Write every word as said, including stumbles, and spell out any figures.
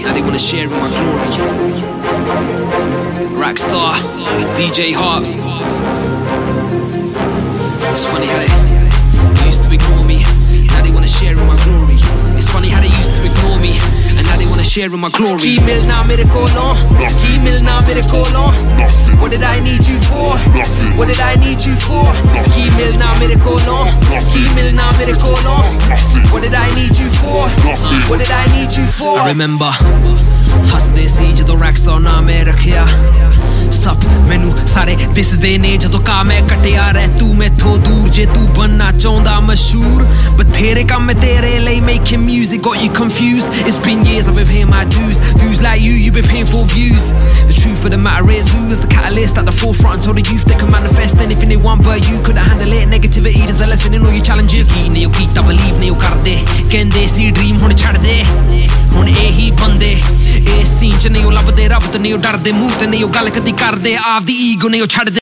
now they wanna share in my glory. Rockstar, D J Harps. It's funny how they used to ignore me, now they wanna share in my glory. It's funny how they used to ignore me, and now they wanna share in my glory. Ki milna mere kolon, ki milna mere kolon. What did I need you for? What did I need you for? Ki milna mere kolon, ki milna mere kolon. What did I need you for? What did I need you for? I remember ਹੱਸਦੇ ਸੀ ਜਦੋਂ ਰੈਕਸਟਾਰ ਨਾਮ ਮੈਂ ਰੱਖਿਆ ਸਭ ਮੈਨੂੰ ਸਾਰੇ ਦਿਸਦੇ ਨੇ ਜਦੋਂ ਕਾ ਮੈਂ ਕਟਿਆ ਰਹਿ ਤੂੰ ਮੈਥੋਂ ਦੂਰ ਜੇ ਤੂੰ ਬਣਨਾ ਚਾਹੁੰਦਾ ਮਸ਼ਹੂਰ ਬਥੇਰੇ ਕੰਮ ਤੇਰੇ ਲਈ making music got you confused it's been years I've been paying my dues dues like you you've been paying for views the truth of the matter is who is the catalyst at the forefront told the youth they can manifest anything they want but you couldn't handle it negativity there's a lesson in all your challenges ਕੀ ਨਹੀਂ ਉਹ ਕੀਤਾ believe ਨਹੀਂ ਉਹ ਕਰਦੇ ਕਹਿੰਦੇ ਸੀ dream ਹੁਣ ਛੱਡ ਦੇ ਹੁਣ ਇਹੀ ਬੰਦੇ ਇਸ ਸੀਨ ਚ ਨਹੀਂ ਉਹ ਲੱਭਦੇ ਰੱਬ ਤੋਂ ਨਹੀਂ ਉਹ ਡਰਦੇ ਮੂੰਹ ਤੇ ਨਹੀਂ ਉਹ ਗੱਲ ਕਦੀ ਕਰਦੇ ਆਪਦੀ ਈਗੋ ਨਹੀਂ ਉਹ ਛੱਡਦੇ